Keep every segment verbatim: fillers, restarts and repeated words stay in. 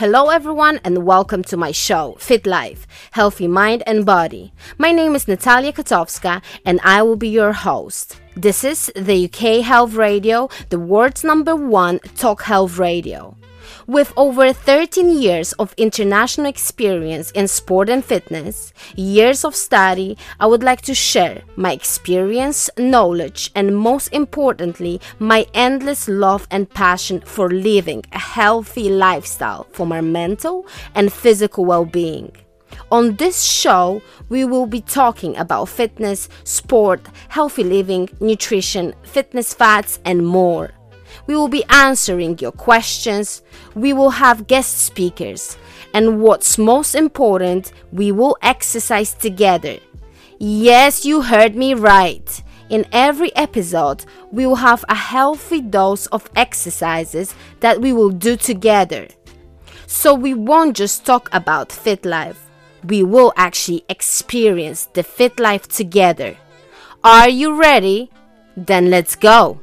Hello everyone and welcome to my show, Fit Life, Healthy Mind and Body. My name is Natalia Katowska and I will be your host. This is the U K Health Radio, the world's number one talk health radio. With over thirteen years of international experience in sport and fitness, years of study, I would like to share my experience, knowledge, and most importantly, my endless love and passion for living a healthy lifestyle for my mental and physical well-being. On this show, we will be talking about fitness, sport, healthy living, nutrition, fitness facts, and more. We will be answering your questions, we will have guest speakers, and what's most important, we will exercise together. Yes, you heard me right. In every episode, we will have a healthy dose of exercises that we will do together. So we won't just talk about fit life, we will actually experience the fit life together. Are you ready? Then let's go!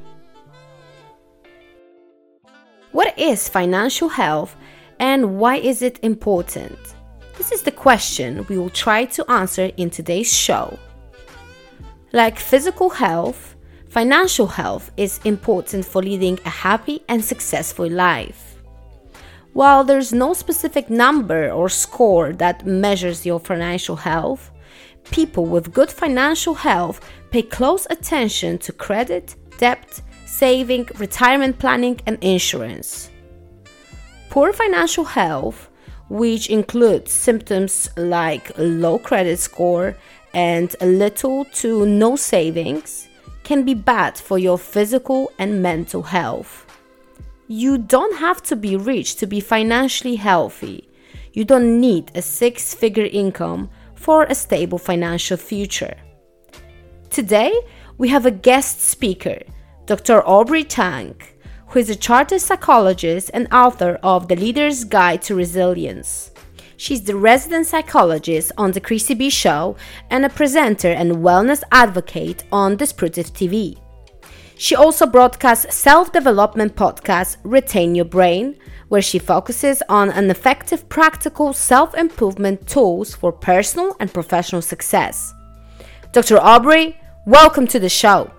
What is financial health and why is it important? This is the question we will try to answer in today's show. Like physical health, financial health is important for leading a happy and successful life. While there's no specific number or score that measures your financial health, people with good financial health pay close attention to credit, debt, saving, retirement planning, and insurance. Poor financial health, which includes symptoms like low credit score and little to no savings, can be bad for your physical and mental health. You don't have to be rich to be financially healthy. You don't need a six-figure income for a stable financial future. Today, we have a guest speaker, Doctor Aubrey Tang, who is a chartered psychologist and author of The Leader's Guide to Resilience. She's the resident psychologist on The Chrissy B Show and a presenter and wellness advocate on Disruptive T V. She also broadcasts self-development podcast Retain Your Brain, where she focuses on an effective practical self-improvement tools for personal and professional success. Doctor Aubrey, welcome to the show.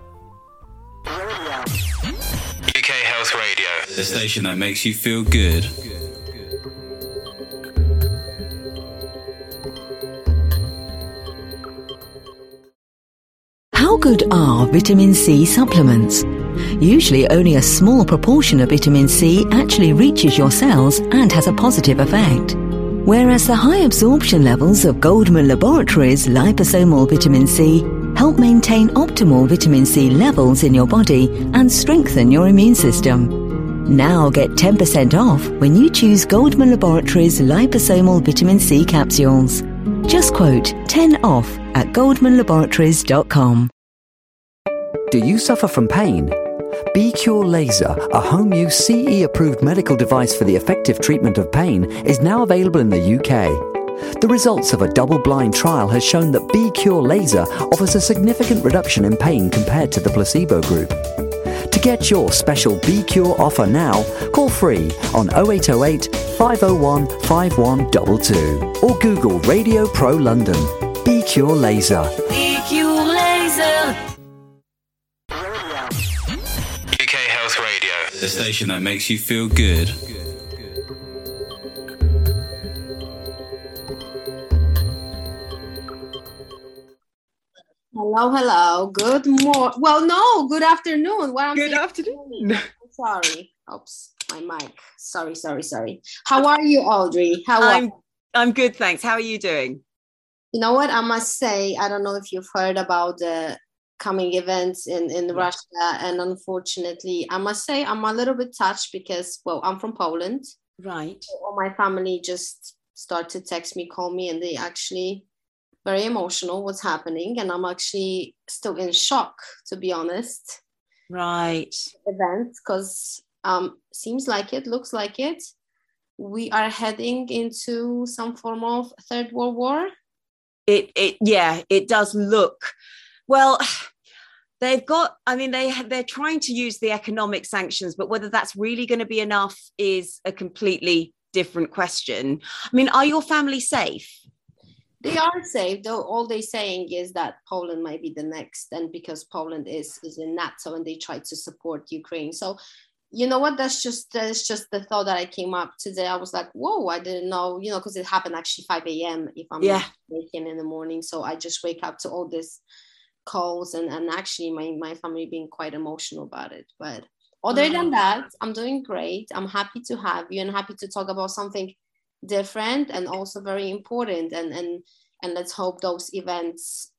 U K Health Radio, the station that makes you feel good. How good are vitamin C supplements? Usually only a small proportion of vitamin C actually reaches your cells and has a positive effect. Whereas the high absorption levels of Goldman Laboratories liposomal vitamin C help maintain optimal vitamin C levels in your body and strengthen your immune system. Now get ten percent off when you choose Goldman Laboratories liposomal vitamin C capsules. Just quote ten off at goldman laboratories dot com. Do you suffer from pain? B-Cure Laser, a home-use C E-approved medical device for the effective treatment of pain, is now available in the U K. The results of a double-blind trial has shown that B-Cure Laser offers a significant reduction in pain compared to the placebo group. To get your special B-Cure offer now, call free on oh eight oh eight, five oh one, five one two two or Google Radio Pro London. B-Cure Laser. B-Cure Laser. U K Health Radio, the station that makes you feel good. Hello, hello. Good morning. Well, no, good afternoon. What I'm good saying- afternoon. Sorry. Oops, my mic. Sorry, sorry, sorry. How are you, Audrey? How are I'm I'm good, thanks. How are you doing? You know what? I must say, I don't know if you've heard about the coming events in, in Yeah. Russia. And unfortunately, I must say I'm a little bit touched because, well, I'm from Poland. Right. All my family just start to text me, call me, and they actually very emotional what's happening. And I'm actually still in shock, to be honest. Right. Event, because um, seems like it, looks like it. We are heading into some form of third world war. It it yeah, it does look well. They've got, I mean, they they're trying to use the economic sanctions, but whether that's really going to be enough is a completely different question. I mean, are your family safe? They are safe, though all they're saying is that Poland might be the next, and because Poland is, is in NATO and they try to support Ukraine. So, you know what, that's just that's just the thought that I came up today. I was like, whoa, I didn't know, you know, because it happened actually five a.m. if I'm yeah. not waking in the morning. So I just wake up to all this calls and, and actually my, my family being quite emotional about it. But other than that, I'm doing great. I'm happy to have you and happy to talk about something different and also very important, and and and let's hope those events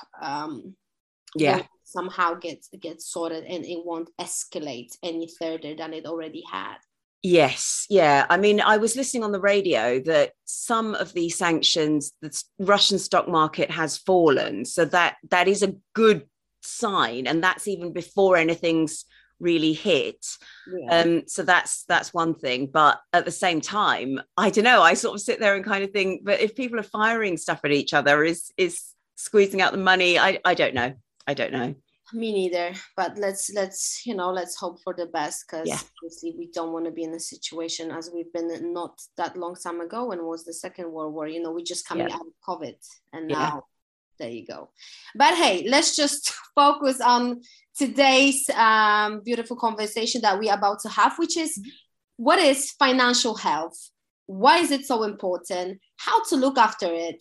um yeah somehow get get sorted and it won't escalate any further than it already had. Yes, yeah. I mean, I was listening on the radio that some of these sanctions, the Russian stock market has fallen, so that that is a good sign, and that's even before anything's really hit. Yeah. Um, so that's that's one thing. But at the same time, I don't know, I sort of sit there and kind of think, but if people are firing stuff at each other, is is squeezing out the money, I, I don't know. I don't know. Me neither. But let's let's you know, let's hope for the best, because yeah. obviously we don't want to be in a situation as we've been not that long time ago when was the Second World War. You know, we're just coming yeah. out of COVID, and now yeah. there you go. But hey, let's just focus on today's um, beautiful conversation that we're about to have, which is what is financial health? Why is it so important? How to look after it?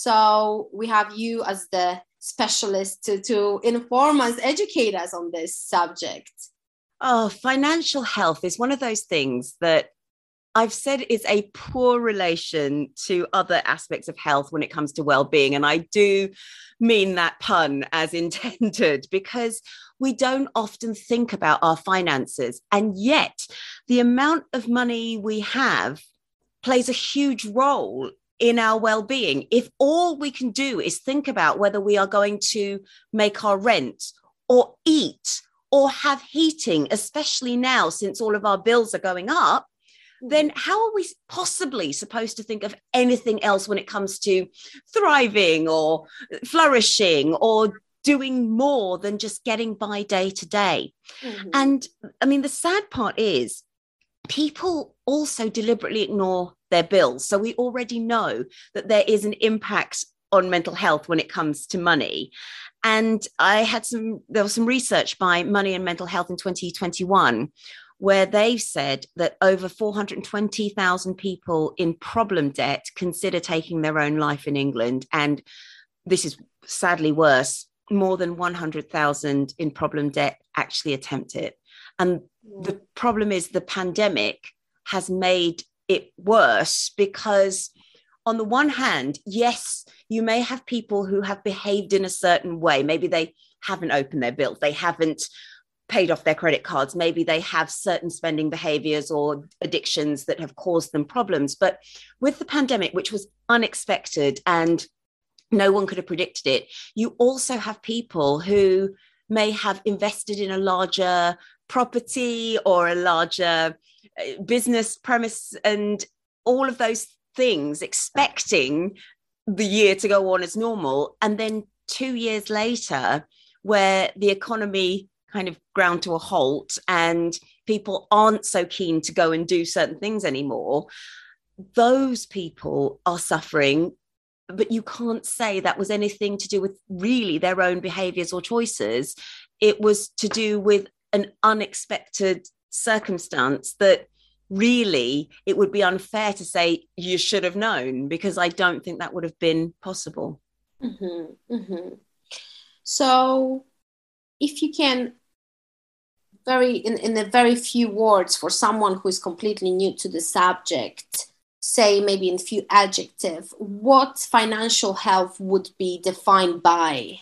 So we have you as the specialist to, to inform us, educate us on this subject. Oh, financial health is one of those things that I've said is a poor relation to other aspects of health when it comes to well-being. And I do mean that pun as intended, because we don't often think about our finances. And yet the amount of money we have plays a huge role in our well-being. If all we can do is think about whether we are going to make our rent or eat or have heating, especially now since all of our bills are going up, then how are we possibly supposed to think of anything else when it comes to thriving or flourishing or doing more than just getting by day to day? Mm-hmm. And I mean, the sad part is people also deliberately ignore their bills. So we already know that there is an impact on mental health when it comes to money. And I had some, there was some research by Money and Mental Health in twenty twenty-one, where they've said that over four hundred twenty thousand people in problem debt consider taking their own life in England. And this is sadly worse, more than one hundred thousand in problem debt actually attempt it. And the problem is the pandemic has made it worse, because on the one hand, yes, you may have people who have behaved in a certain way. Maybe they haven't opened their bills, they haven't paid off their credit cards, maybe they have certain spending behaviors or addictions that have caused them problems. But with the pandemic, which was unexpected and no one could have predicted it, you also have people who may have invested in a larger property or a larger business premise and all of those things, expecting the year to go on as normal. And then two years later, where the economy kind of ground to a halt and people aren't so keen to go and do certain things anymore, those people are suffering. But you can't say that was anything to do with really their own behaviors or choices. It was to do with an unexpected circumstance that really it would be unfair to say you should have known, because I don't think that would have been possible. Mm-hmm, mm-hmm. So if you can very in, in a very few words for someone who is completely new to the subject, say maybe in a few adjectives, what financial health would be defined by?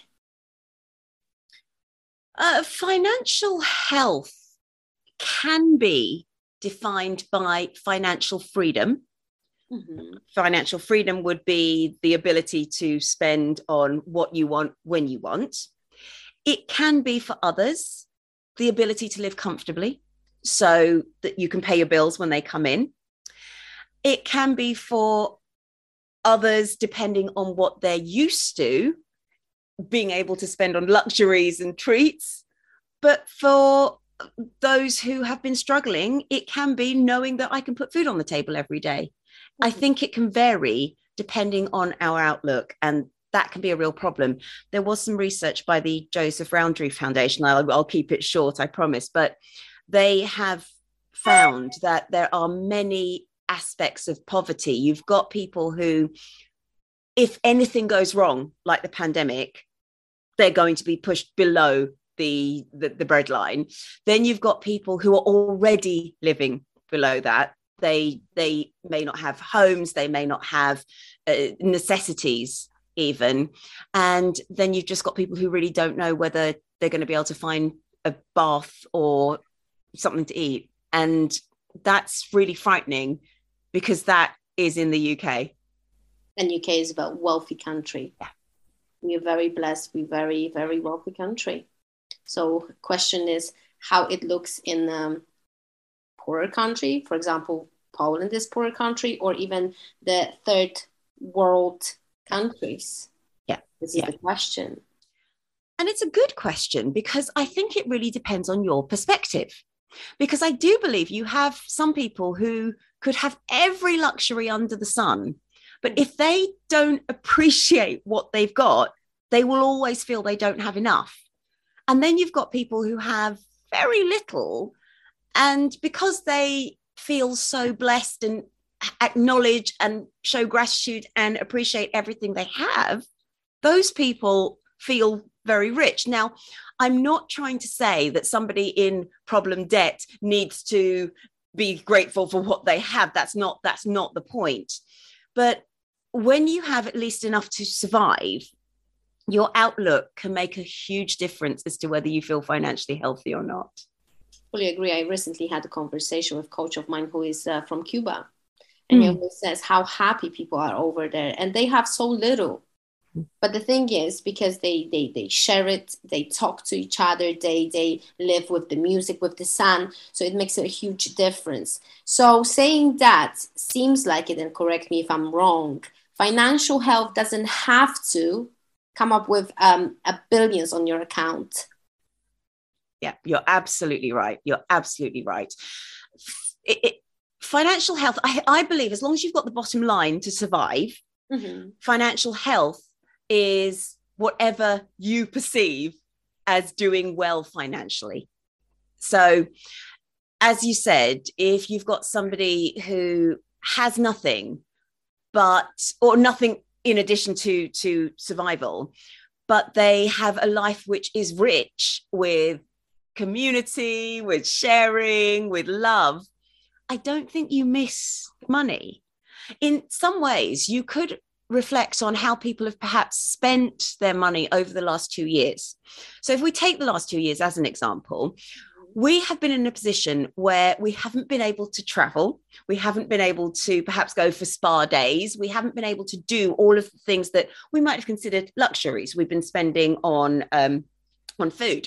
Uh, financial health can be defined by financial freedom. Mm-hmm. Financial freedom would be the ability to spend on what you want when you want. It can be for others the ability to live comfortably so that you can pay your bills when they come in. It can be for others, depending on what they're used to, being able to spend on luxuries and treats. But for those who have been struggling, it can be knowing that I can put food on the table every day. Mm-hmm. I think it can vary depending on our outlook, and that can be a real problem. There was some research by the Joseph Rowntree Foundation. I'll, I'll keep it short, I promise, but they have found that there are many aspects of poverty. You've got people who, if anything goes wrong, like the pandemic, they're going to be pushed below the, the, the breadline. Then you've got people who are already living below that. They, they may not have homes, they may not have uh, necessities even. And then you've just got people who really don't know whether they're going to be able to find a bath or something to eat. And that's really frightening, because that is in the U K. And U K is a wealthy country. Yeah. We are very blessed. We're very, very wealthy country. So question is how it looks in um, poorer country. For example, Poland is poorer country, or even the third world countries. Yeah. This is yeah. the question. And it's a good question, because I think it really depends on your perspective. Because I do believe you have some people who could have every luxury under the sun, but if they don't appreciate what they've got, they will always feel they don't have enough. And then you've got people who have very little, and because they feel so blessed and acknowledge and show gratitude and appreciate everything they have, those people feel very rich. Now, I'm not trying to say that somebody in problem debt needs to be grateful for what they have. That's not, that's not the point. But when you have at least enough to survive, your outlook can make a huge difference as to whether you feel financially healthy or not. Fully agree. I recently had a conversation with a coach of mine who is uh, from Cuba. And mm. he always says how happy people are over there, and they have so little. But the thing is, because they, they, they share it, they talk to each other, they, they live with the music, with the sun. So it makes a huge difference. So saying that seems like it, and correct me if I'm wrong, financial health doesn't have to come up with um, a billions on your account. Yeah, you're absolutely right. You're absolutely right. It, it, financial health, I, I believe, as long as you've got the bottom line to survive, mm-hmm. financial health is whatever you perceive as doing well financially. So, as you said, if you've got somebody who has nothing, but, or nothing in addition to, to survival, but they have a life which is rich with community, with sharing, with love, I don't think you miss money. In some ways, you could reflect on how people have perhaps spent their money over the last two years. So if we take the last two years as an example, we have been in a position where we haven't been able to travel. We haven't been able to perhaps go for spa days. We haven't been able to do all of the things that we might have considered luxuries. We've been spending on, um, on food.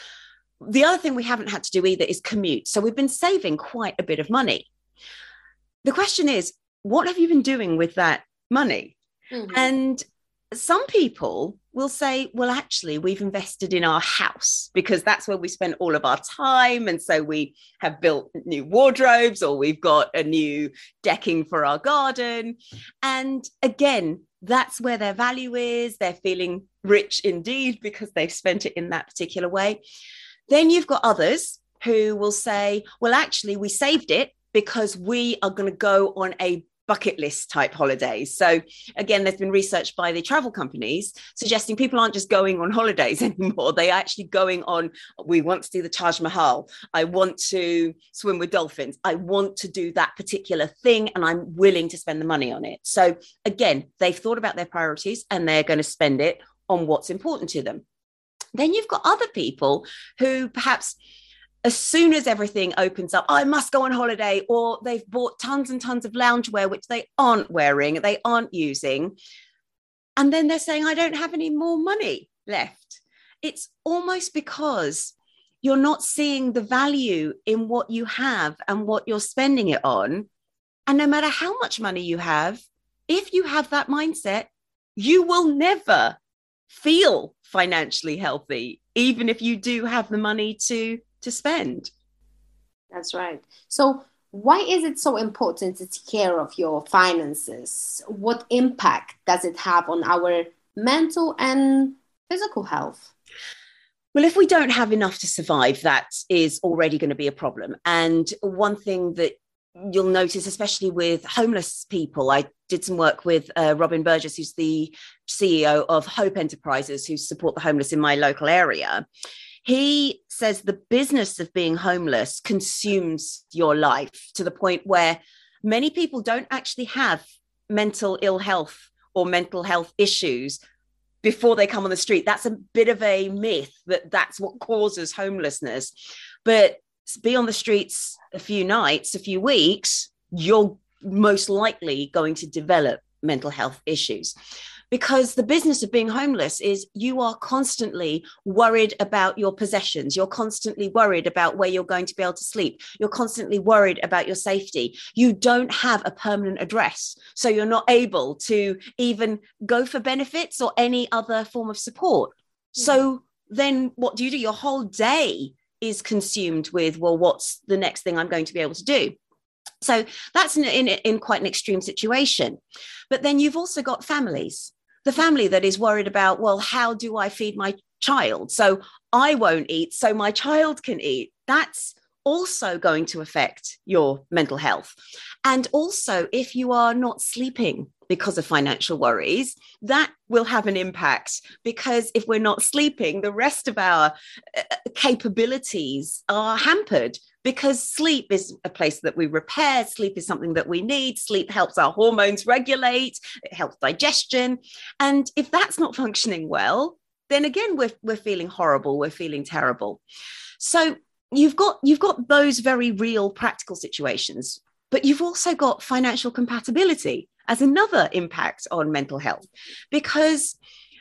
The other thing we haven't had to do either is commute. So we've been saving quite a bit of money. The question is, what have you been doing with that money? Mm-hmm. And some people will say, well, actually, we've invested in our house because that's where we spent all of our time. And so we have built new wardrobes, or we've got a new decking for our garden. And again, that's where their value is. They're feeling rich indeed because they've spent it in that particular way. Then you've got others who will say, well, actually, we saved it because we are going to go on a bucket list type holidays. So again, there's been research by the travel companies suggesting people aren't just going on holidays anymore. They are actually going on, we want to do the Taj Mahal. I want to swim with dolphins. I want to do that particular thing, and I'm willing to spend the money on it. So again, they've thought about their priorities and they're going to spend it on what's important to them. Then you've got other people who perhaps, as soon as everything opens up, oh, I must go on holiday, or they've bought tons and tons of loungewear, which they aren't wearing, they aren't using. And then they're saying, I don't have any more money left. It's almost because you're not seeing the value in what you have and what you're spending it on. And no matter how much money you have, if you have that mindset, you will never feel financially healthy, even if you do have the money to to spend. That's right. So why is it so important to take care of your finances? What impact does it have on our mental and physical health? Well, if we don't have enough to survive, that is already going to be a problem. And one thing that you'll notice, especially with homeless people, I did some work with uh, Robin Burgess, who's the C E O of Hope Enterprises, who support the homeless in my local area. He says the business of being homeless consumes your life to the point where many people don't actually have mental ill health or mental health issues before they come on the street. That's a bit of a myth that that's what causes homelessness. But be on the streets a few nights, a few weeks, you're most likely going to develop mental health issues. Because the business of being homeless is you are constantly worried about your possessions. You're constantly worried about where you're going to be able to sleep. You're constantly worried about your safety. You don't have a permanent address. So you're not able to even go for benefits or any other form of support. Mm-hmm. So then what do you do? Your whole day is consumed with, well, what's the next thing I'm going to be able to do? So that's in, in, in quite an extreme situation. But then you've also got families. The family that is worried about, well, how do I feed my child? So I won't eat, so my child can eat. That's also going to affect your mental health. And also, if you are not sleeping because of financial worries, that will have an impact, because if we're not sleeping, the rest of our capabilities are hampered. Because sleep is a place that we repair. Sleep is something that we need. Sleep helps our hormones regulate. It helps digestion. And if that's not functioning well, then again, we're, we're feeling horrible. We're feeling terrible. So you've got, you've got those very real practical situations, but you've also got financial compatibility as another impact on mental health, because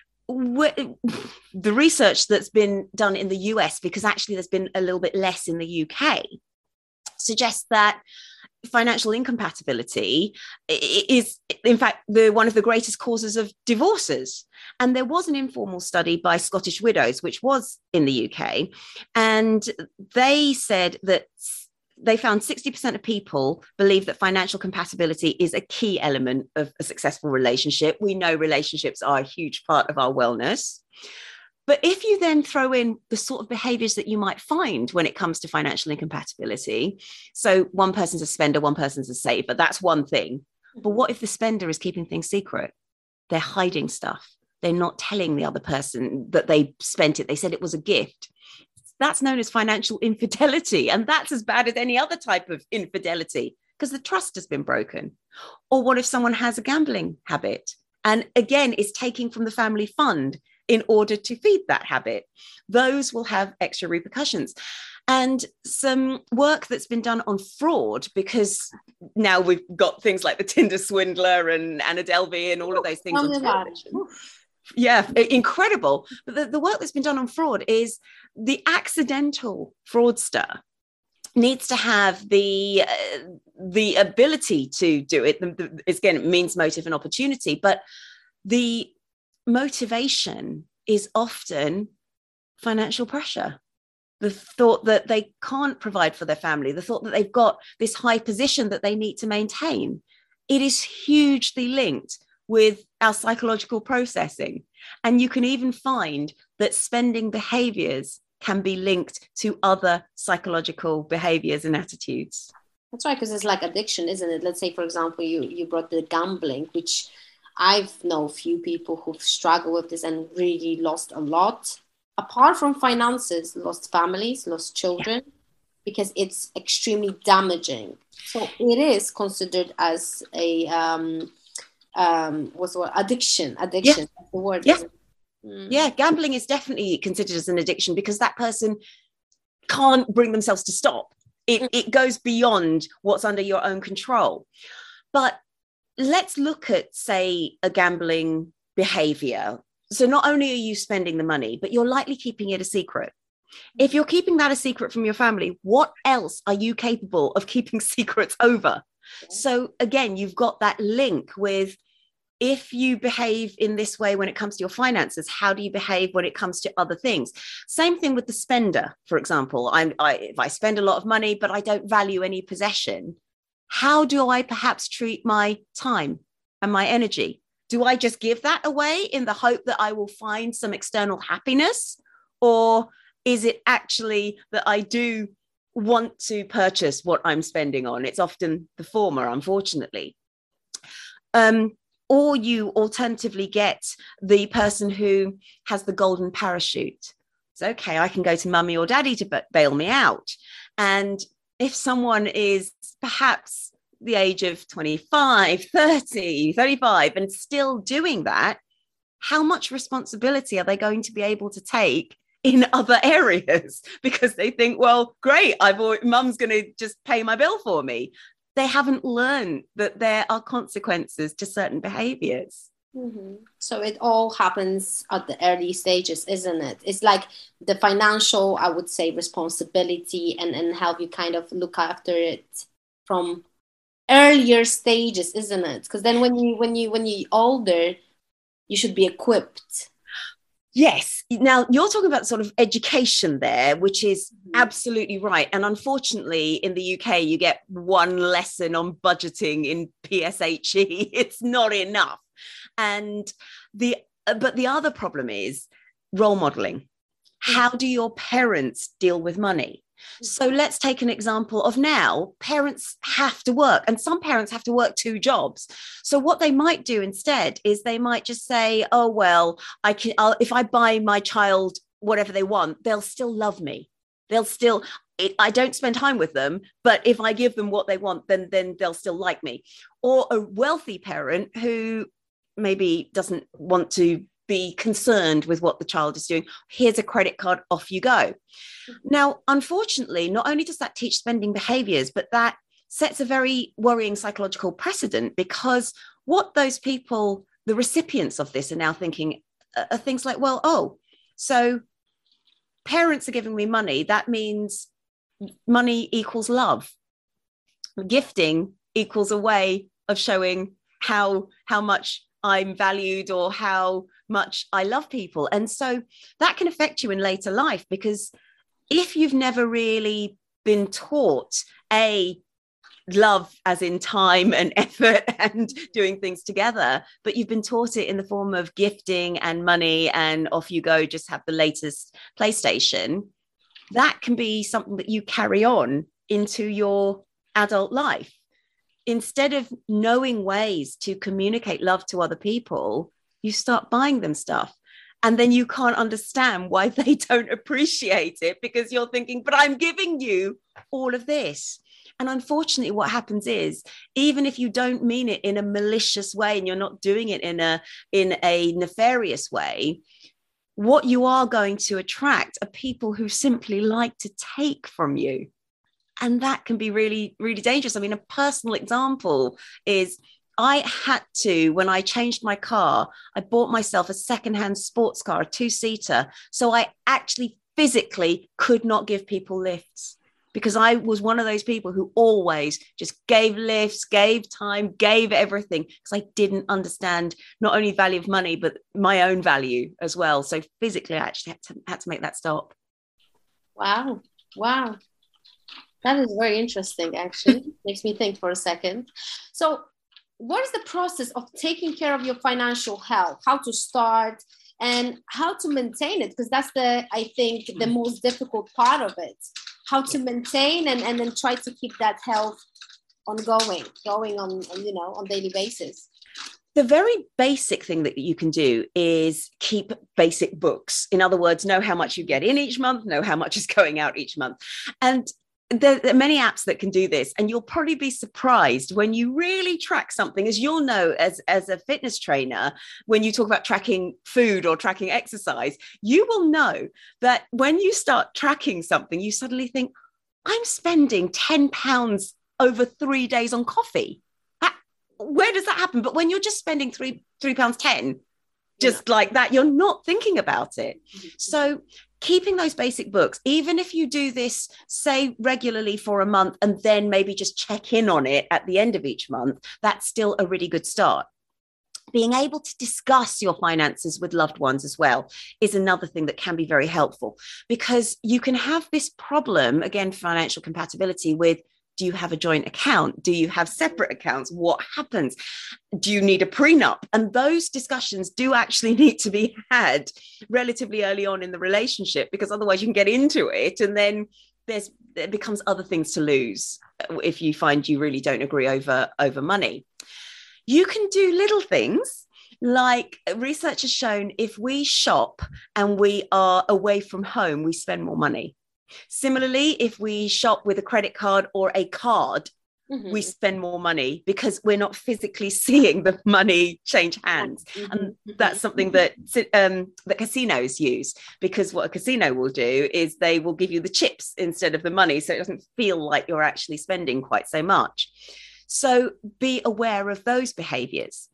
the research that's been done in the U S, because actually there's been a little bit less in the U K, suggests that financial incompatibility is, in fact, the one of the greatest causes of divorces. And there was an informal study by Scottish Widows, which was in the U K, and they said that they found sixty percent of people believe that financial compatibility is a key element of a successful relationship. We know relationships are a huge part of our wellness. But if you then throw in the sort of behaviors that you might find when it comes to financial incompatibility, so one person's a spender, one person's a saver, that's one thing. But what if the spender is keeping things secret? They're hiding stuff. They're not telling the other person that they spent it. They said it was a gift. That's known as financial infidelity. And that's as bad as any other type of infidelity, because the trust has been broken. Or what if someone has a gambling habit and again is taking from the family fund in order to feed that habit? Those will have extra repercussions. And some work that's been done on fraud, because now we've got things like the Tinder swindler and Anna Delvey and all of those things on television. Yeah, incredible. But the, the work that's been done on fraud is the accidental fraudster needs to have the uh, the ability to do it. The, the, it's, again, it means motive and opportunity, but the motivation is often financial pressure. The thought that they can't provide for their family, the thought that they've got this high position that they need to maintain. It is hugely linked with our psychological processing. And you can even find that spending behaviors can be linked to other psychological behaviors and attitudes. That's right, because it's like addiction, isn't it? Let's say, for example, you, you brought the gambling, which I've known a few people who've struggled with this and really lost a lot. Apart from finances, lost families, lost children, yeah. because it's extremely damaging. So it is considered as a... Um, um what's the word addiction addiction yeah. That's the word yeah. Mm. yeah gambling is definitely considered as an addiction, because that person can't bring themselves to stop. It, mm. it goes beyond what's under your own control. But let's look at, say, a gambling behavior. So not only are you spending the money, but you're likely keeping it a secret. If you're keeping that a secret from your family, what else are you capable of keeping secrets over? So again, you've got that link with, if you behave in this way when it comes to your finances, how do you behave when it comes to other things? Same thing with the spender, for example. I'm, I, if I spend a lot of money, but I don't value any possession, how do I perhaps treat my time and my energy? Do I just give that away in the hope that I will find some external happiness? Or is it actually that I do want to purchase what I'm spending on? It's often the former, unfortunately. Um, or you alternatively get the person who has the golden parachute. It's okay, I can go to mummy or daddy to b- bail me out. And if someone is perhaps the age of twenty-five, thirty, thirty-five, and still doing that, how much responsibility are they going to be able to take in other areas? Because they think, well, great, I've already, mum's going to just pay my bill for me. They haven't learned that there are consequences to certain behaviors. Mm-hmm. So it all happens at the early stages, isn't it? It's like the financial, I would say, responsibility and, and how you kind of look after it from earlier stages, isn't it? Because then when you when you when you're older, you should be equipped. Yes. Now you're talking about sort of education there, which is mm-hmm. absolutely right. And unfortunately, in the U K, you get one lesson on budgeting in P S H E. It's not enough. And the but the other problem is role modeling. How do your parents deal with money? So let's take an example of now, parents have to work, and some parents have to work two jobs. So what they might do instead is they might just say, oh, well, I can, I'll, if I buy my child whatever they want, they'll still love me. They'll still, it, I don't spend time with them, but if I give them what they want, then, then they'll still like me. Or a wealthy parent who maybe doesn't want to be concerned with what the child is doing. Here's a credit card, off you go. Now, unfortunately, not only does that teach spending behaviors, but that sets a very worrying psychological precedent, because what those people, the recipients of this, are now thinking are things like, well, oh, so parents are giving me money. That means money equals love. Gifting equals a way of showing how, how much I'm valued or how much I love people. And so that can affect you in later life, because if you've never really been taught a love as in time and effort and doing things together, but you've been taught it in the form of gifting and money and off you go, just have the latest PlayStation, that can be something that you carry on into your adult life. Instead of knowing ways to communicate love to other people, you start buying them stuff. And then you can't understand why they don't appreciate it, because you're thinking, but I'm giving you all of this. And unfortunately, what happens is, even if you don't mean it in a malicious way and you're not doing it in a, in a nefarious way, what you are going to attract are people who simply like to take from you. And that can be really, really dangerous. I mean, a personal example is I had to, when I changed my car, I bought myself a secondhand sports car, a two-seater. So I actually physically could not give people lifts, because I was one of those people who always just gave lifts, gave time, gave everything, because I didn't understand not only value of money, but my own value as well. So physically, I actually had to, had to make that stop. Wow. Wow. That is very interesting, actually. Makes me think for a second. So what is the process of taking care of your financial health? How to start and how to maintain it? Because that's the, I think, the most difficult part of it. How to maintain and, and then try to keep that health ongoing, going on, on, you know, on daily basis. The very basic thing that you can do is keep basic books. In other words, know how much you get in each month, know how much is going out each month. And There, there are many apps that can do this, and you'll probably be surprised when you really track something. As you'll know, as, as a fitness trainer, when you talk about tracking food or tracking exercise, you will know that when you start tracking something, you suddenly think, I'm spending ten pounds over three days on coffee. That, where does that happen? But when you're just spending three, three pounds ten, just yeah. like that, you're not thinking about it. Mm-hmm. So keeping those basic books, even if you do this, say, regularly for a month and then maybe just check in on it at the end of each month, that's still a really good start. being able to discuss your finances with loved ones as well is another thing that can be very helpful, because you can have this problem, again, financial compatibility with, do you have a joint account? Do you have separate accounts? What happens? Do you need a prenup? And those discussions do actually need to be had relatively early on in the relationship, because otherwise you can get into it and then there's it becomes other things to lose if you find you really don't agree over, over money. You can do little things like research has shown if we shop and we are away from home, we spend more money. Similarly, if we shop with a credit card or a card, mm-hmm. we spend more money because we're not physically seeing the money change hands. Mm-hmm. And that's something that um, that casinos use, because what a casino will do is they will give you the chips instead of the money, so it doesn't feel like you're actually spending quite so much. So be aware of those behaviors.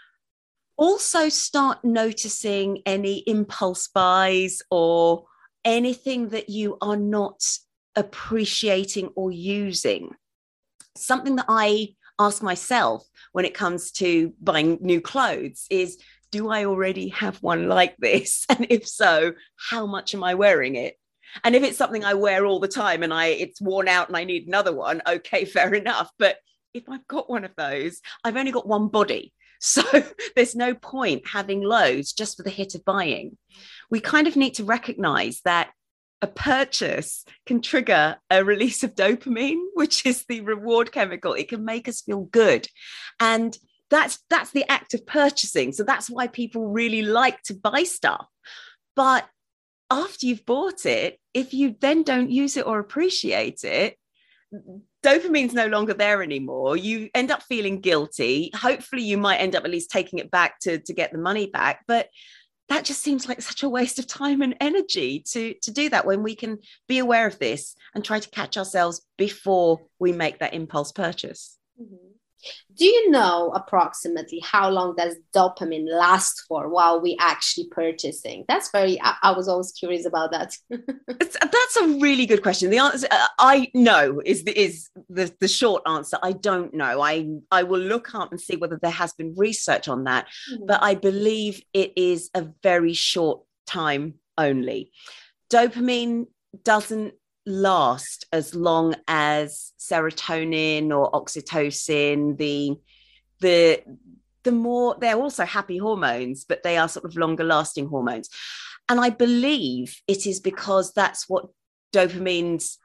Also start noticing any impulse buys or anything that you are not appreciating or using. Something that I ask myself when it comes to buying new clothes is, do I already have one like this? And if so, how much am I wearing it? And if it's something I wear all the time and I it's worn out and I need another one, okay, fair enough. But if I've got one of those, I've only got one body. So there's no point having loads just for the hit of buying. We kind of need to recognize that a purchase can trigger a release of dopamine, which is the reward chemical. It can make us feel good. And that's that's the act of purchasing. So that's why people really like to buy stuff. But after you've bought it, if you then don't use it or appreciate it, dopamine's no longer there anymore. You end up feeling guilty. Hopefully you might end up at least taking it back to, to get the money back. But that just seems like such a waste of time and energy to, to do that, when we can be aware of this and try to catch ourselves before we make that impulse purchase. Mm-hmm. Do you know approximately how long does dopamine last for while we actually purchasing? That's very, I, I was always curious about that. It's, that's a really good question. The answer, uh, I know is the, is the, the short answer. I don't know. I, I will look up and see whether there has been research on that, mm-hmm. but I believe it is a very short time only. Dopamine doesn't last as long as serotonin or oxytocin. The the the more, they're also happy hormones, but they are sort of longer lasting hormones. And I believe it is because that's what dopamine's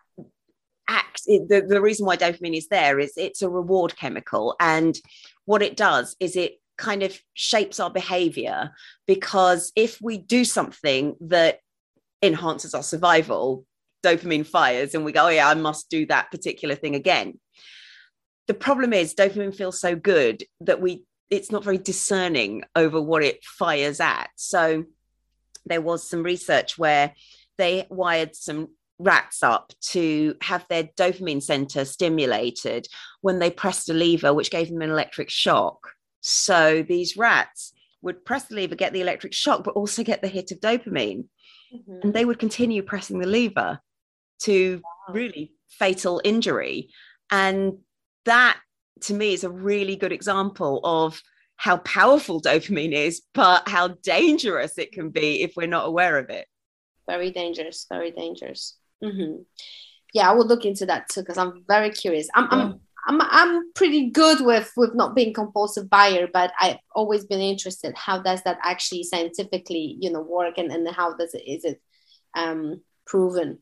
act the, the reason why dopamine is there is it's a reward chemical, and what it does is it kind of shapes our behavior, because if we do something that enhances our survival, dopamine fires and we go, oh yeah, I must do that particular thing again. The problem is dopamine feels so good that we it's not very discerning over what it fires at. So there was some research where they wired some rats up to have their dopamine center stimulated when they pressed a lever, which gave them an electric shock. So these rats would press the lever, get the electric shock, but also get the hit of dopamine. Mm-hmm. And they would continue pressing the lever to really fatal injury. And that, to me, is a really good example of how powerful dopamine is, but how dangerous it can be if we're not aware of it. Very dangerous, very dangerous. Mm-hmm. Yeah, I will look into that too, because I'm very curious. I'm, yeah. I'm, I'm, I'm pretty good with, with not being compulsive buyer, but I've always been interested. How does that actually scientifically, you know, work, and, and how does it, is it um, proven?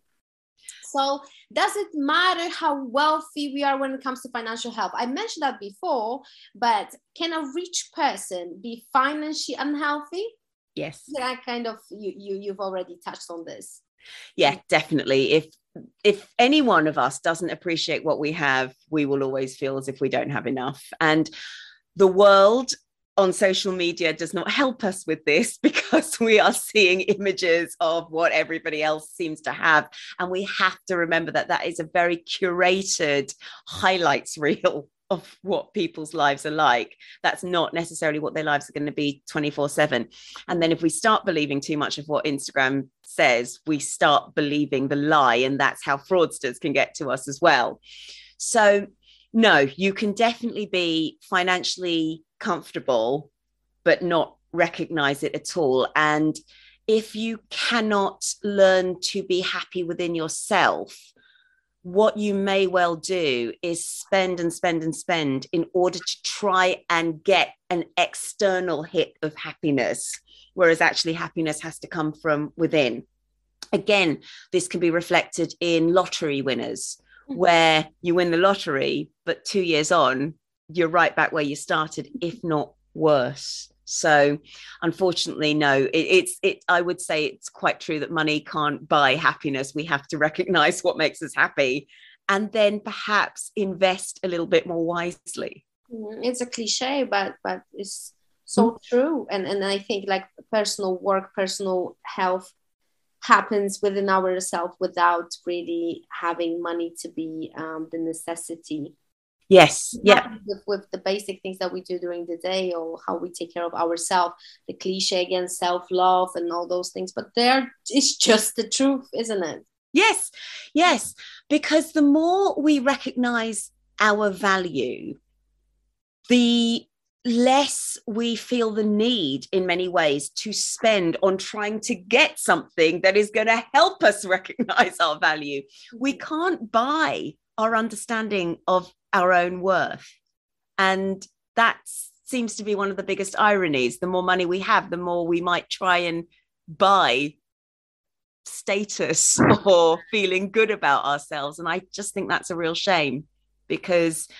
So does it matter how wealthy we are when it comes to financial health? I mentioned that before, but can a rich person be financially unhealthy? Yes. That kind of, you, you, you've already touched on this. Yeah, definitely. If if any one of us doesn't appreciate what we have, we will always feel as if we don't have enough. And the world on social media does not help us with this, because we are seeing images of what everybody else seems to have. And we have to remember that that is a very curated highlights reel of what people's lives are like. That's not necessarily what their lives are going to be twenty-four seven. And then if we start believing too much of what Instagram says, we start believing the lie, and that's how fraudsters can get to us as well. So no, you can definitely be financially comfortable but not recognize it at all. And if you cannot learn to be happy within yourself, what you may well do is spend and spend and spend in order to try and get an external hit of happiness, whereas actually happiness has to come from within. Again, this can be reflected in lottery winners, where you win the lottery, but two years on, you're right back where you started, if not worse. So unfortunately, no, it, it's it. I would say it's quite true that money can't buy happiness. We have to recognize what makes us happy and then perhaps invest a little bit more wisely. It's a cliche, but but it's so mm. true. And, and I think like personal work, personal health happens within ourselves without really having money to be um, the necessity. Yes. Yeah. With, with the basic things that we do during the day or how we take care of ourselves, the cliche again, self-love and all those things. But there is just the truth, isn't it? Yes. Yes. Because the more we recognize our value, the less we feel the need in many ways to spend on trying to get something that is going to help us recognize our value. We can't buy our understanding of our own worth. And that seems to be one of the biggest ironies. The more money we have, the more we might try and buy status or feeling good about ourselves. And I just think that's a real shame because,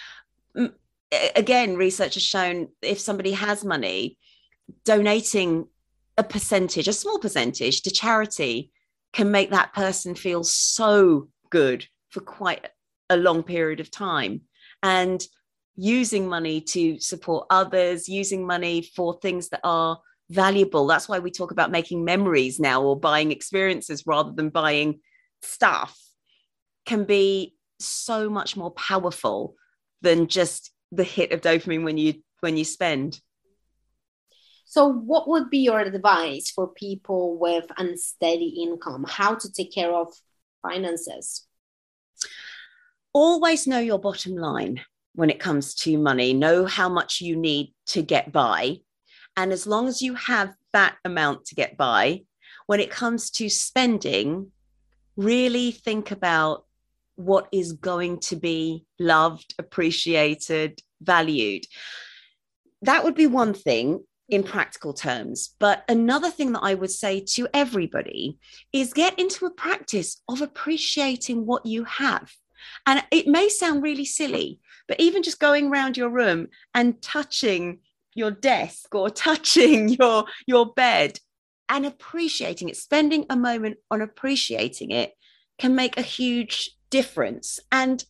again, research has shown if somebody has money, donating a percentage, a small percentage to charity can make that person feel so good for quite a long period of time. And using money to support others, using money for things that are valuable. That's why we talk about making memories now or buying experiences rather than buying stuff, can be so much more powerful than just the hit of dopamine when you when you spend. So what would be your advice for people with unsteady income? How to take care of finances? Always know your bottom line when it comes to money. Know how much you need to get by. And as long as you have that amount to get by, when it comes to spending, really think about what is going to be loved, appreciated, valued. That would be one thing in practical terms. But another thing that I would say to everybody is get into a practice of appreciating what you have. And it may sound really silly, but even just going around your room and touching your desk or touching your, your bed and appreciating it, spending a moment on appreciating it can make a huge difference. And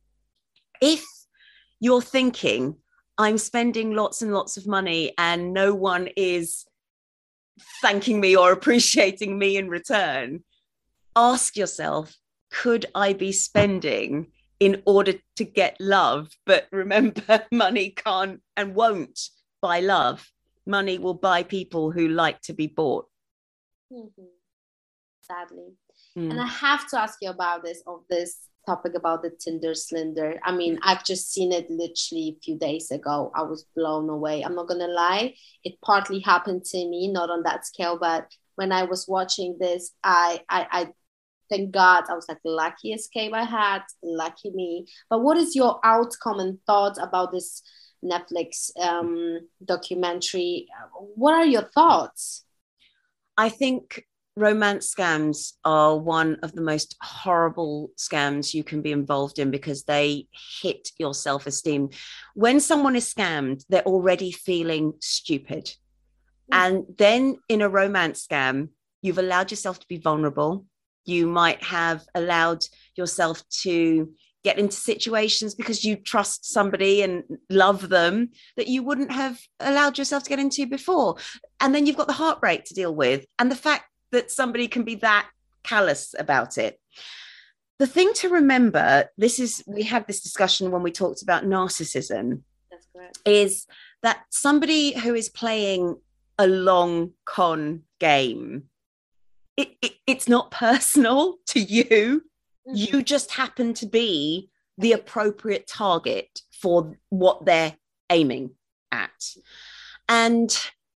if you're thinking, I'm spending lots and lots of money and no one is thanking me or appreciating me in return, ask yourself, could I be spending in order to get love? But remember, money can't and won't buy love. Money will buy people who like to be bought. Mm-hmm. Sadly. Mm. And I have to ask you about this, of this topic about the Tinder slender. I mean, I've just seen it literally a few days ago. I was blown away. I'm not going to lie. It partly happened to me, not on that scale, but when I was watching this, I, I, I thank God, I was like, the lucky escape I had, lucky me. But what is your outcome and thoughts about this Netflix um, documentary? What are your thoughts? I think romance scams are one of the most horrible scams you can be involved in because they hit your self-esteem. When someone is scammed, they're already feeling stupid. Mm. And then in a romance scam, you've allowed yourself to be vulnerable. You might have allowed yourself to get into situations because you trust somebody and love them that you wouldn't have allowed yourself to get into before. And then you've got the heartbreak to deal with and the fact that somebody can be that callous about it. The thing to remember, this is, we had this discussion when we talked about narcissism. That's correct. Is that somebody who is playing a long con game, It, it, it's not personal to you. Mm-hmm. You just happen to be the appropriate target for what they're aiming at. And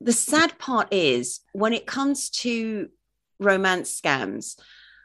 the sad part is when it comes to romance scams,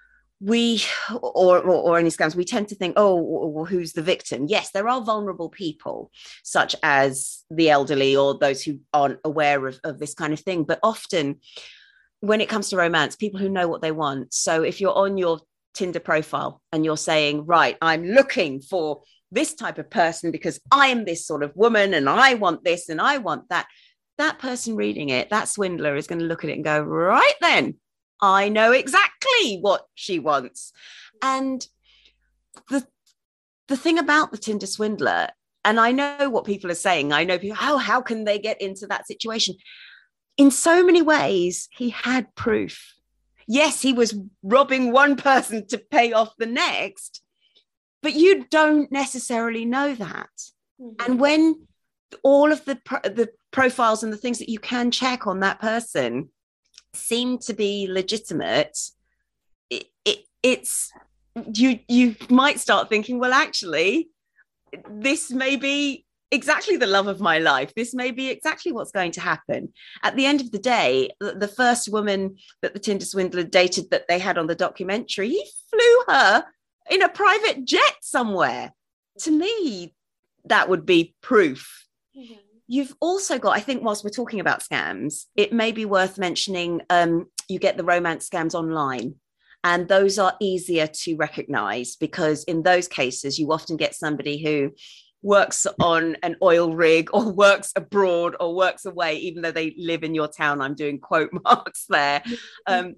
we or, or or any scams, we tend to think, oh, well, who's the victim? Yes, there are vulnerable people, such as the elderly or those who aren't aware of, of this kind of thing. But often when it comes to romance, people who know what they want. So if you're on your Tinder profile and you're saying, right, I'm looking for this type of person because I am this sort of woman and I want this and I want that, that person reading it, that swindler is going to look at it and go, right then, I know exactly what she wants. And the the thing about the Tinder swindler, and I know what people are saying, I know people, how, how can they get into that situation? In so many ways, he had proof. Yes, he was robbing one person to pay off the next, but you don't necessarily know that. Mm-hmm. And when all of the pro- the profiles and the things that you can check on that person seem to be legitimate, it, it it's you you might start thinking, well, actually, this may be exactly the love of my life. This may be exactly what's going to happen. At the end of the day, the, the first woman that the Tinder swindler dated that they had on the documentary, he flew her in a private jet somewhere. To me, that would be proof. Mm-hmm. You've also got, I think, whilst we're talking about scams, it may be worth mentioning um, you get the romance scams online. And those are easier to recognize because in those cases, you often get somebody who works on an oil rig or works abroad or works away, even though they live in your town. I'm doing quote marks there, um,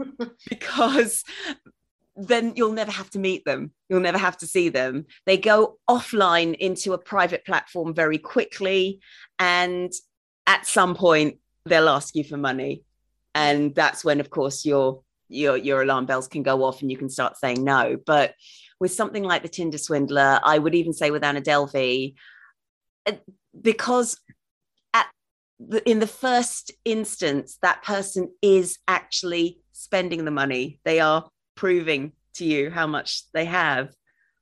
because then you'll never have to meet them. You'll never have to see them. They go offline into a private platform very quickly. And at some point, they'll ask you for money. And that's when, of course, your, your, your alarm bells can go off and you can start saying no. But with something like the Tinder swindler, I would even say with Anna Delvey, because at the, in the first instance, that person is actually spending the money. They are proving to you how much they have.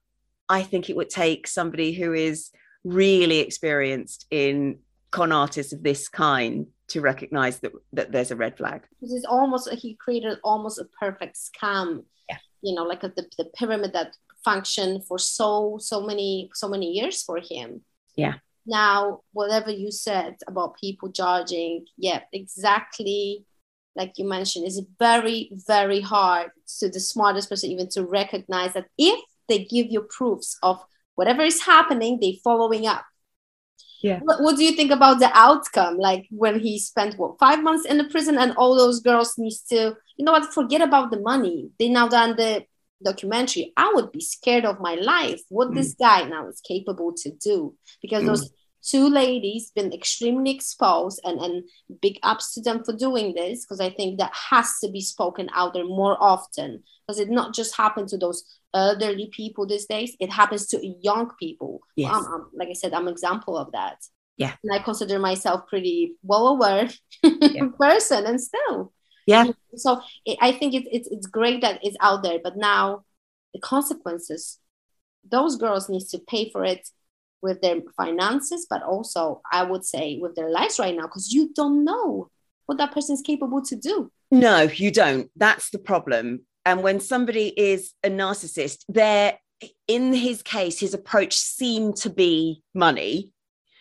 I think it would take somebody who is really experienced in con artists of this kind to recognize that, that there's a red flag. This is almost, he created almost a perfect scam. Yeah. You know, like a, the, the pyramid that functioned for so, so many, so many years for him. Yeah. Now, whatever you said about people judging, yeah, exactly. Like you mentioned, it's very, very hard to the smartest person even to recognize that if they give you proofs of whatever is happening, they're following up. Yeah. What, what do you think about the outcome? Like when he spent, what, five months in the prison and all those girls needs to, you know what, forget about the money. They now done the documentary. I would be scared of my life. What mm. this guy now is capable to do. Because mm. those two ladies been extremely exposed, and, and big ups to them for doing this, because I think that has to be spoken out there more often, because it not just happened to those elderly people these days, it happens to young people. Yes. Um, um, like I said, I'm an example of that. Yeah. And I consider myself pretty well aware yeah. person, and still. Yeah. So it, I think it, it, it's great that it's out there, but now the consequences, those girls need to pay for it with their finances, but also I would say with their lives right now, because you don't know what that person is capable to do. No, you don't. That's the problem. And when somebody is a narcissist, there, in his case, his approach seemed to be money.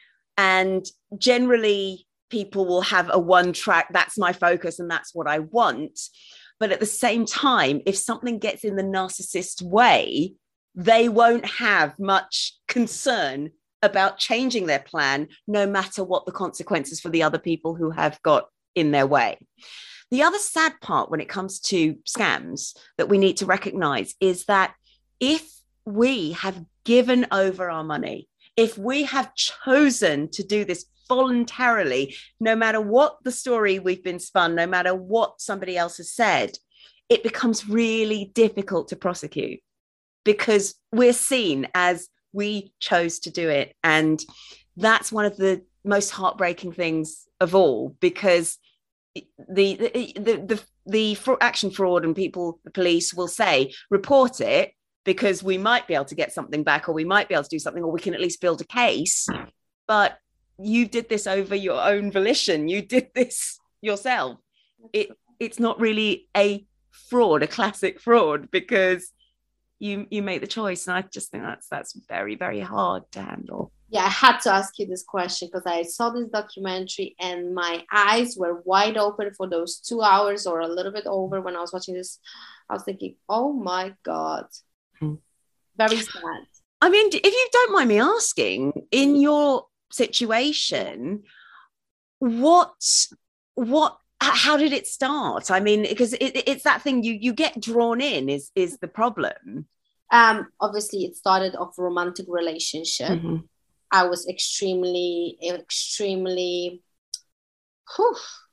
And generally, people will have a one track, that's my focus and that's what I want. But at the same time, if something gets in the narcissist way, they won't have much concern about changing their plan, no matter what the consequences for the other people who have got in their way. The other sad part when it comes to scams that we need to recognize is that if we have given over our money, if we have chosen to do this voluntarily, no matter what the story we've been spun, no matter what somebody else has said, it becomes really difficult to prosecute because we're seen as we chose to do it. And that's one of the most heartbreaking things of all, because the the the, the, the action fraud and people, the police will say, report it because we might be able to get something back, or we might be able to do something, or we can at least build a case. But you did this over your own volition. You did this yourself. It it's not really a fraud, a classic fraud, because you you make the choice. And I just think that's that's very, very hard to handle. Yeah, I had to ask you this question because I saw this documentary and my eyes were wide open for those two hours or a little bit over when I was watching this. I was thinking, oh my God, hmm. very sad. I mean, if you don't mind me asking, in your situation, what, what, how did it start? I mean, because it, it's that thing you you get drawn in is is the problem. Um, obviously, it started off a romantic relationship. Mm-hmm. I was extremely, extremely whew,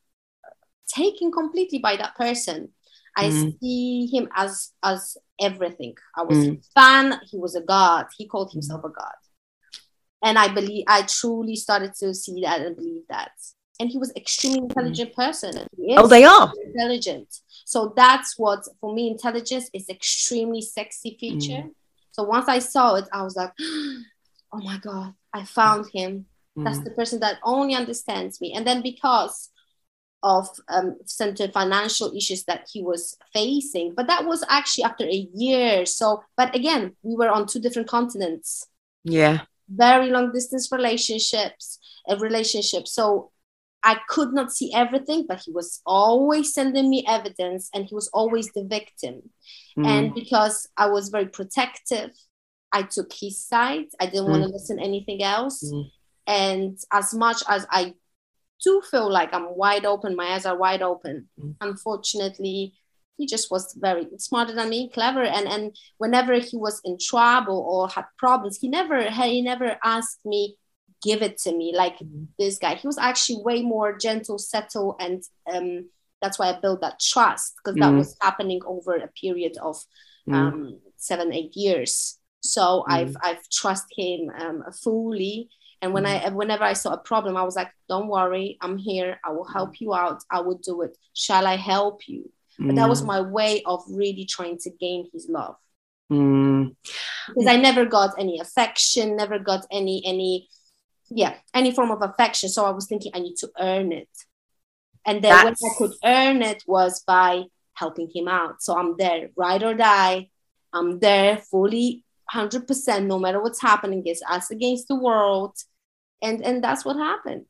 taken completely by that person. I mm. see him as as everything. I was mm. a fan. He was a god. He called himself a god. And I believe, I truly started to see that and believe that. And he was an extremely intelligent person. Oh, they are. Intelligent. So that's what, for me, intelligence is extremely sexy feature. Mm. So once I saw it, I was like, oh my God, I found him. Mm. That's the person that only understands me. And then because of um, some financial issues that he was facing, but that was actually after a year. So, but again, we were on two different continents. Yeah. Very long distance relationships, a relationship. So I could not see everything, but he was always sending me evidence and he was always the victim. Mm. And because I was very protective, I took his side. I didn't mm. want to listen to anything else. Mm. And as much as I do feel like I'm wide open, my eyes are wide open, mm. unfortunately, he just was very smarter than me, clever. And, and whenever he was in trouble or had problems, he never, he never asked me, give it to me like mm-hmm. this guy. He was actually way more gentle, subtle, and um, that's why I built that trust, because that mm. was happening over a period of um, mm. seven, eight years. So mm. I've I've trusted him um, fully. And when mm. I whenever I saw a problem, I was like, don't worry, I'm here. I will help you out. I will do it. Shall I help you? Mm. But that was my way of really trying to gain his love. Mm. Because I never got any affection, never got any any yeah, any form of affection. So I was thinking I need to earn it. And then That's... when I could earn it was by helping him out. So I'm there, ride or die. I'm there fully one hundred percent, no matter what's happening. It's us against the world. And, and that's what happened.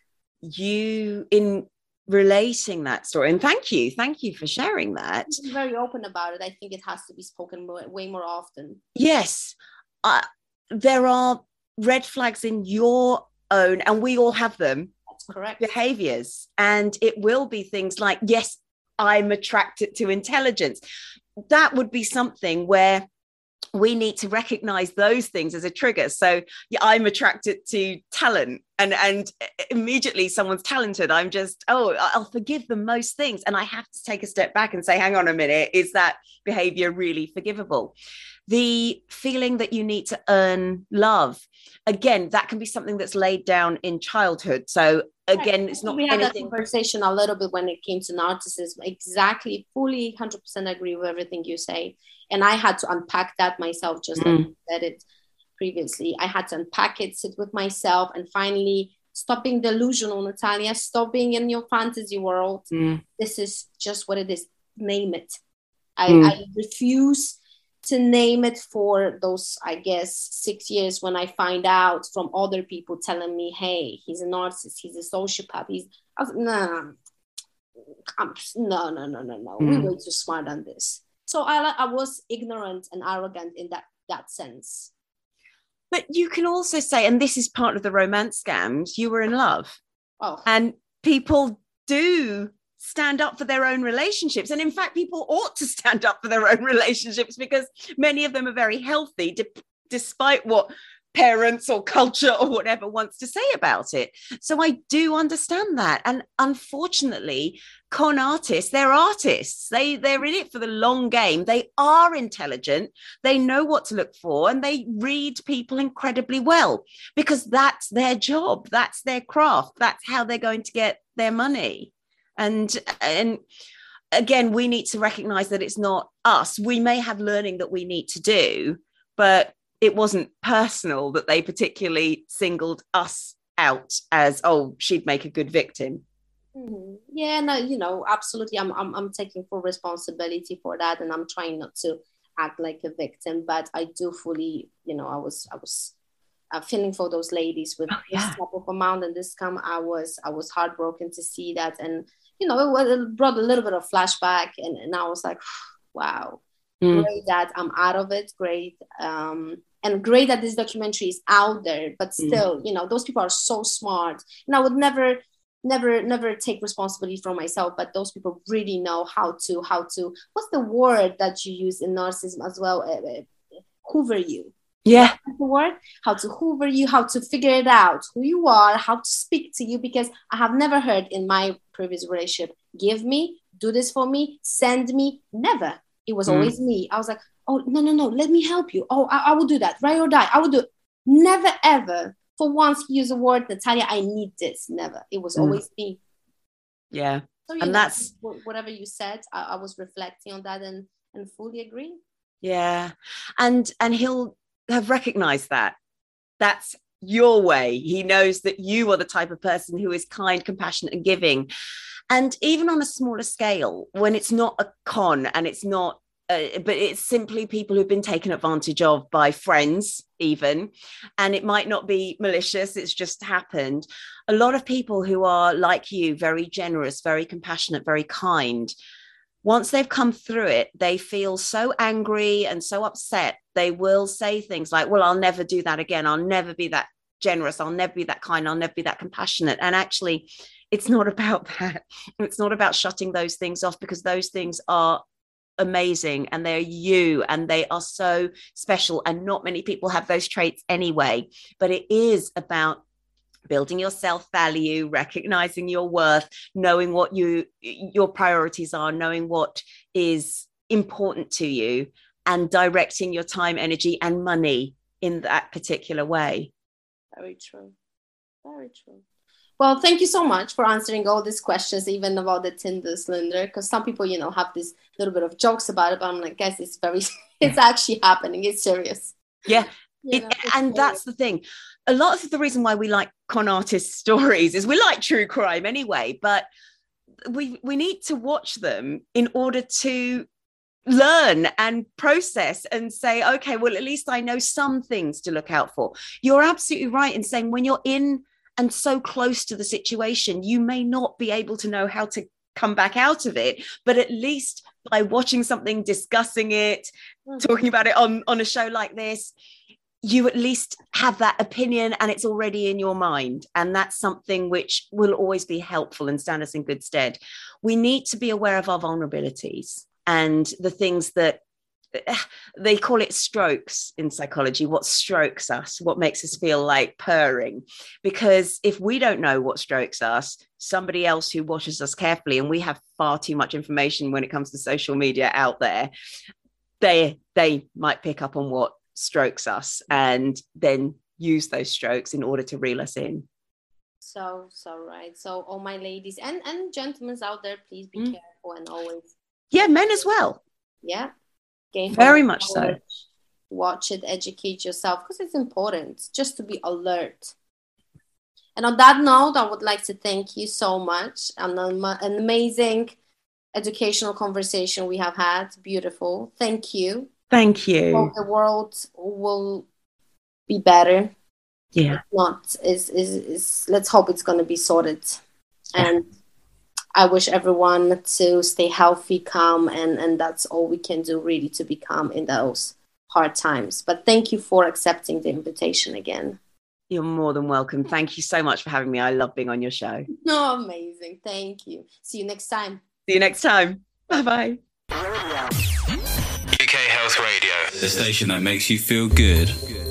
You, in relating that story, and thank you, thank you for sharing that. I'm very open about it. I think it has to be spoken more, way more often. Yes. Uh, there are red flags in your own, and we all have them. That's correct. Behaviors. And it will be things like, yes, I'm attracted to intelligence. That would be something where we need to recognize those things as a trigger. So yeah, I'm attracted to talent, and, and immediately someone's talented. I'm just, oh, I'll forgive them most things. And I have to take a step back and say, hang on a minute, is that behavior really forgivable? The feeling that you need to earn love, again, that can be something that's laid down in childhood. So again, right. it's not we had anything. That conversation a little bit when it came to narcissism. Exactly, fully one hundred percent agree with everything you say. And I had to unpack that myself, just mm. like you said it previously. I had to unpack it, sit with myself, and finally stop being delusional, Natalia. Stop being in your fantasy world. Mm. This is just what it is. Name it. I, mm. I refuse to name it for those, I guess, six years when I find out from other people telling me, hey, he's a narcissist, he's a sociopath. He's, I was, nah, I'm, no, no, no, no, no. Mm. We're way too smart on this. So I, I was ignorant and arrogant in that, that sense. But you can also say, and this is part of the romance scams, you were in love. Oh. And people do stand up for their own relationships. And in fact, people ought to stand up for their own relationships because many of them are very healthy, d- despite what parents or culture or whatever wants to say about it. So I do understand that. And unfortunately, con artists, they're artists. They, they're in it for the long game. They are intelligent. They know what to look for, and they read people incredibly well because that's their job. That's their craft. That's how they're going to get their money. And, and again, we need to recognize that it's not us. We may have learning that we need to do, but it wasn't personal that they particularly singled us out as, oh, she'd make a good victim. Mm-hmm. Yeah, no, you know, absolutely. I'm, I'm, I'm taking full responsibility for that, and I'm trying not to act like a victim. But I do fully, you know, I was, I was uh, feeling for those ladies with oh, yeah. this type of amount and this come. I was, I was heartbroken to see that, and you know, it, was, it brought a little bit of flashback, and, and I was like, wow, mm. great that I'm out of it. Great. Um, And great that this documentary is out there, but still, mm. you know, those people are so smart. And I would never, never, never take responsibility for myself, but those people really know how to, how to, what's the word that you use in narcissism as well? Uh, hoover you. Yeah. That's the word? How to hoover you, how to figure it out, who you are, how to speak to you, because I have never heard in my previous relationship, give me, do this for me, send me, never. It was mm. always me. I was like, oh, no, no, no, let me help you. Oh, I, I will do that. Ride or die. I will do it. Never, ever, for once, use the word, Natalia, I need this. Never. It was mm. always me. Yeah. So, you and know, that's whatever you said, I, I was reflecting on that and, and fully agree. Yeah. And, and he'll have recognized that. That's your way. He knows that you are the type of person who is kind, compassionate, and giving. And even on a smaller scale, when it's not a con and it's not, Uh, but it's simply people who've been taken advantage of by friends even, and it might not be malicious, it's just happened. A lot of people who are like you, very generous, very compassionate, very kind, once they've come through it, they feel so angry and so upset, they will say things like, well, I'll never do that again, I'll never be that generous, I'll never be that kind, I'll never be that compassionate. And actually, it's not about that. It's not about shutting those things off, because those things are amazing and they're you and they are so special, and not many people have those traits anyway. But it is about building your self-value, recognizing your worth, knowing what you your priorities are, knowing what is important to you, and directing your time, energy, and money in that particular way. Very true. Very true. Well, thank you so much for answering all these questions, even about the Tinder slender, because some people, you know, have this little bit of jokes about it, but I'm like, guys, it's very, it's actually happening. It's serious. Yeah. It, know, and that's the thing. A lot of the reason why we like con artist stories is we like true crime anyway, but we we need to watch them in order to learn and process and say, okay, well, at least I know some things to look out for. You're absolutely right in saying when you're in and so close to the situation, you may not be able to know how to come back out of it, but at least by watching something, discussing it, mm. talking about it on, on a show like this, you at least have that opinion and it's already in your mind. And that's something which will always be helpful and stand us in good stead. We need to be aware of our vulnerabilities and the things that they call it strokes in psychology, what strokes us, what makes us feel like purring. Because if we don't know what strokes us, somebody else who watches us carefully, and we have far too much information when it comes to social media out there, they they might pick up on what strokes us and then use those strokes in order to reel us in. So, so right. So all my ladies and, and gentlemen out there, please be mm. careful and always. Yeah, men as well. Yeah. Very much so. Watch it, educate yourself, because it's important just to be alert. And on that note, I would like to thank you so much. An, an amazing educational conversation we have had. Beautiful. Thank you. Thank you. Hope the world will be better. Yeah. If not, is is is let's hope it's going to be sorted. Yeah. And I wish everyone to stay healthy, calm, and, and that's all we can do really to be calm in those hard times. But thank you for accepting the invitation again. You're more than welcome. Thank you so much for having me. I love being on your show. No, amazing. Thank you. See you next time. See you next time. Bye-bye. U K Health Radio, the station that makes you feel good.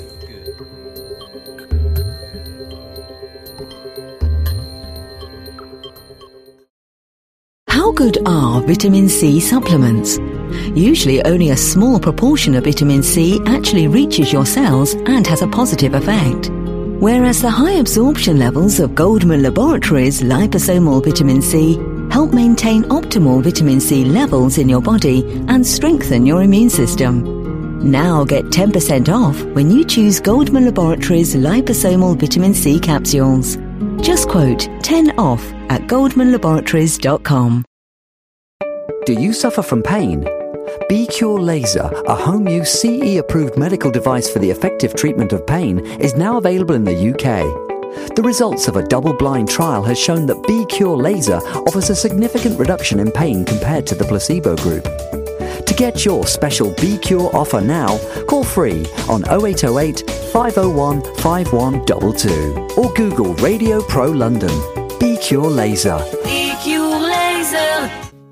How good are vitamin C supplements? Usually only a small proportion of vitamin C actually reaches your cells and has a positive effect. Whereas the high absorption levels of Goldman Laboratories liposomal vitamin C help maintain optimal vitamin C levels in your body and strengthen your immune system. Now get ten percent off when you choose Goldman Laboratories liposomal vitamin C capsules. Just quote ten off at goldman laboratories dot com. Do you suffer from pain? B-Cure Laser, a home-use C E approved medical device for the effective treatment of pain, is now available in the U K. The results of a double-blind trial has shown that B-Cure Laser offers a significant reduction in pain compared to the placebo group. To get your special B-Cure offer now, call free on oh eight oh eight, five oh one, five one two two or Google Radio Pro London. B-Cure Laser. B-Cure Laser.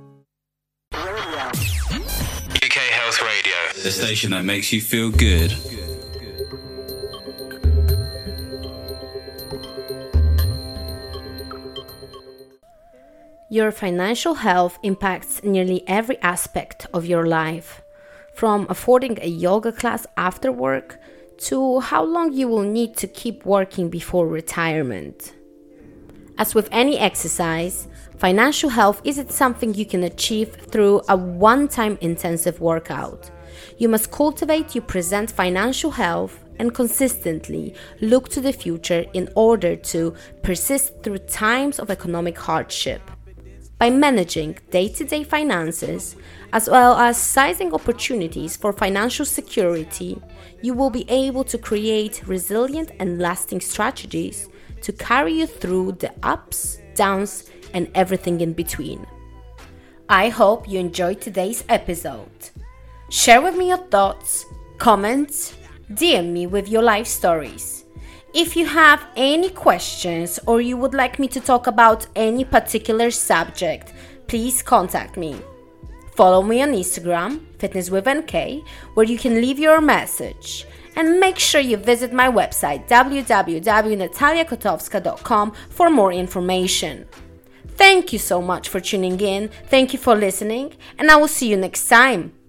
U K Health Radio, the station that makes you feel good. Your financial health impacts nearly every aspect of your life, from affording a yoga class after work to how long you will need to keep working before retirement. As with any exercise, financial health isn't something you can achieve through a one-time intensive workout. You must cultivate your present financial health and consistently look to the future in order to persist through times of economic hardship. By managing day-to-day finances, as well as sizing opportunities for financial security, you will be able to create resilient and lasting strategies to carry you through the ups, downs, and everything in between. I hope you enjoyed today's episode. Share with me your thoughts, comments, D M me with your life stories. If you have any questions or you would like me to talk about any particular subject, please contact me. Follow me on Instagram, Fitness with N K, where you can leave your message. And make sure you visit my website w w w dot natalia kotowska dot com for more information. Thank you so much for tuning in, thank you for listening, and I will see you next time.